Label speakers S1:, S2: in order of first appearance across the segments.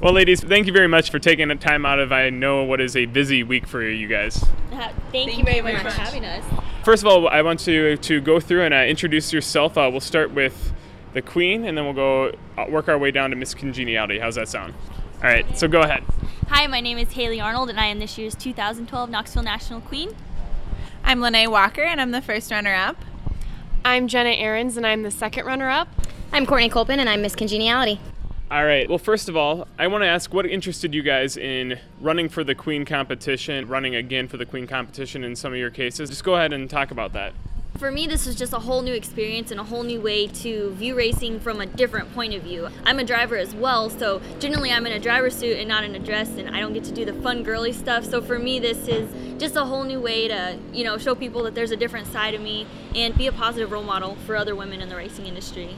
S1: Well, ladies, thank you very much for taking the time out of, I know, what is a busy week for you guys.
S2: Thank you very much for having us.
S1: First of all, I want to go through and introduce yourself. We'll start with the Queen, and then we'll go work our way down to Miss Congeniality. How's that sound? All right, so go ahead.
S2: Hi, my name is Haley Arnold, and I am this year's 2012 Knoxville National Queen.
S3: I'm Lene Walker, and I'm the first runner-up.
S4: I'm Jenna Ahrens, and I'm the second runner-up.
S5: I'm Courtney Colpin, and I'm Miss Congeniality.
S1: All right. Well, first of all, I want to ask what interested you guys in running for the Queen competition, running again for the Queen competition in some of your cases. Just go ahead and talk about that.
S2: For me, this was just a whole new experience and a whole new way to view racing from a different point of view. I'm a driver as well, so generally I'm in a driver's suit and not in a dress, and I don't get to do the fun girly stuff. So for me, this is just a whole new way to, show people that there's a different side of me and be a positive role model for other women in the racing industry.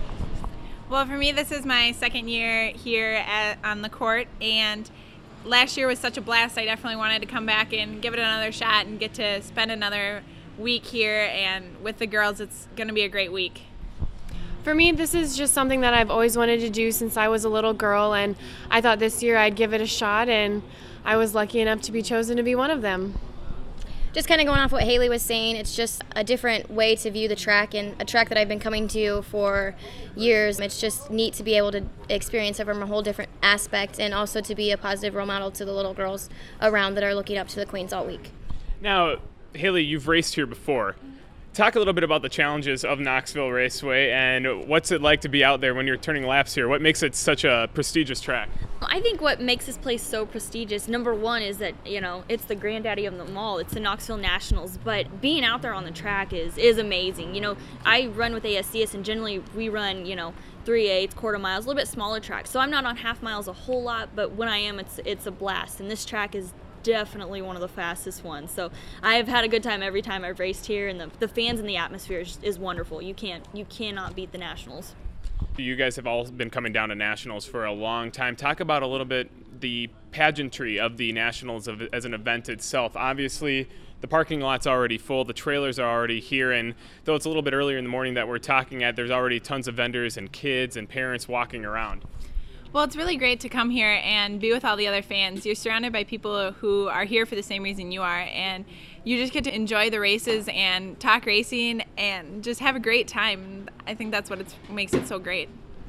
S3: Well, for me, this is my second year here on the court, and last year was such a blast. I definitely wanted to come back and give it another shot and get to spend another week here, and with the girls, it's going to be a great week.
S4: For me, this is just something that I've always wanted to do since I was a little girl, and I thought this year I'd give it a shot, and I was lucky enough to be chosen to be one of them.
S5: Just kind of going off what Haley was saying, it's just a different way to view the track, and a track that I've been coming to for years. It's just neat to be able to experience it from a whole different aspect, and also to be a positive role model to the little girls around that are looking up to the Queens all week.
S1: Now, Haley, you've raced here before. Talk a little bit about the challenges of Knoxville Raceway and what's it like to be out there when you're turning laps here? What makes it such a prestigious track?
S2: I think what makes this place so prestigious, number one, is that, it's the granddaddy of them all. It's the Knoxville Nationals, but being out there on the track is amazing. I run with ASCS, and generally we run, 3/8, quarter miles, a little bit smaller tracks. So I'm not on half miles a whole lot, but when I am, it's a blast. And this track is definitely one of the fastest ones. So I've had a good time every time I've raced here, and the fans and the atmosphere is wonderful. You cannot beat the Nationals.
S1: You guys have all been coming down to Nationals for a long time. Talk about a little bit the pageantry of the Nationals as an event itself. Obviously, the parking lot's already full, the trailers are already here, and though it's a little bit earlier in the morning that we're talking at, there's already tons of vendors and kids and parents walking around.
S3: Well, it's really great to come here and be with all the other fans. You're surrounded by people who are here for the same reason you are, and you just get to enjoy the races and talk racing and just have a great time. I think that's what makes it so great.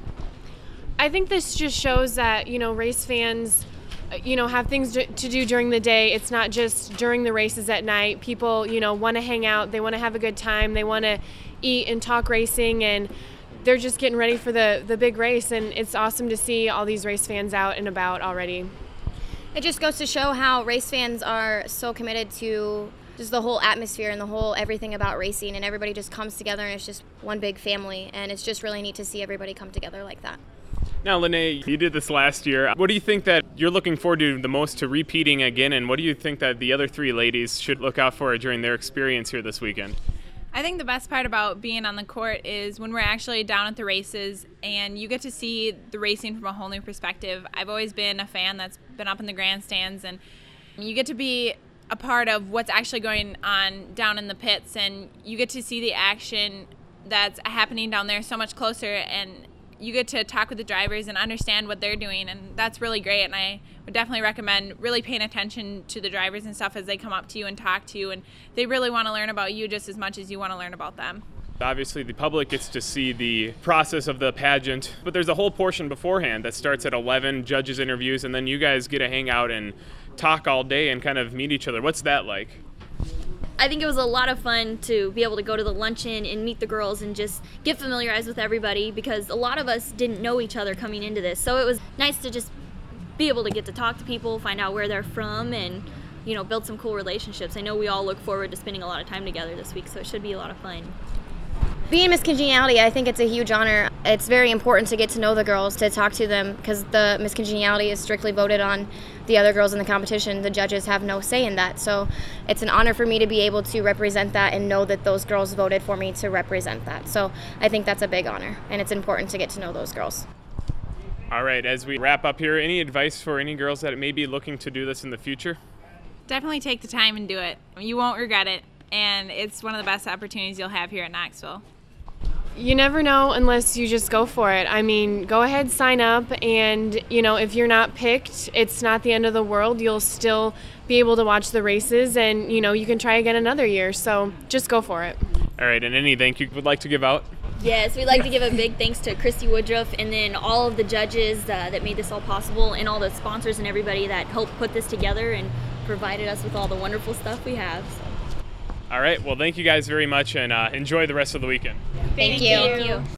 S4: I think this just shows that, race fans, have things to do during the day. It's not just during the races at night. People, want to hang out. They want to have a good time. They want to eat and talk racing, and they're just getting ready for the big race, and it's awesome to see all these race fans out and about already.
S5: It just goes to show how race fans are so committed to just the whole atmosphere and the whole everything about racing, and everybody just comes together, and it's just one big family, and it's just really neat to see everybody come together like that.
S1: Now, Lene, you did this last year. What do you think that you're looking forward to the most to repeating again, and what do you think that the other three ladies should look out for during their experience here this weekend?
S3: I think the best part about being on the court is when we're actually down at the races and you get to see the racing from a whole new perspective. I've always been a fan that's been up in the grandstands, and you get to be a part of what's actually going on down in the pits, and you get to see the action that's happening down there so much closer, and you get to talk with the drivers and understand what they're doing, and that's really great. And I would definitely recommend really paying attention to the drivers and stuff as they come up to you and talk to you, and they really want to learn about you just as much as you want to learn about them.
S1: Obviously, the public gets to see the process of the pageant, but there's a whole portion beforehand that starts at 11, judges interviews, and then you guys get to hang out and talk all day and kind of meet each other. What's that like?
S2: I think it was a lot of fun to be able to go to the luncheon and meet the girls and just get familiarized with everybody, because a lot of us didn't know each other coming into this. So it was nice to just be able to get to talk to people, find out where they're from, and build some cool relationships. I know we all look forward to spending a lot of time together this week, so it should be a lot of fun.
S5: Being Miss Congeniality, I think it's a huge honor. It's very important to get to know the girls, to talk to them, because the Miss Congeniality is strictly voted on the other girls in the competition. The judges have no say in that. So it's an honor for me to be able to represent that and know that those girls voted for me to represent that. So I think that's a big honor, and it's important to get to know those girls.
S1: All right, as we wrap up here, any advice for any girls that may be looking to do this in the future?
S3: Definitely take the time and do it. You won't regret it, and it's one of the best opportunities you'll have here at Knoxville.
S4: You never know unless you just go for it. I mean, go ahead, sign up, and, if you're not picked, it's not the end of the world. You'll still be able to watch the races, and, you can try again another year. So just go for it.
S1: All right, and any thank you would like to give out?
S2: Yes, we'd like to give a big thanks to Christy Woodruff and then all of the judges that made this all possible, and all the sponsors and everybody that helped put this together and provided us with all the wonderful stuff we have.
S1: All right, well, thank you guys very much, and enjoy the rest of the weekend.
S5: Thank you.
S2: Thank you.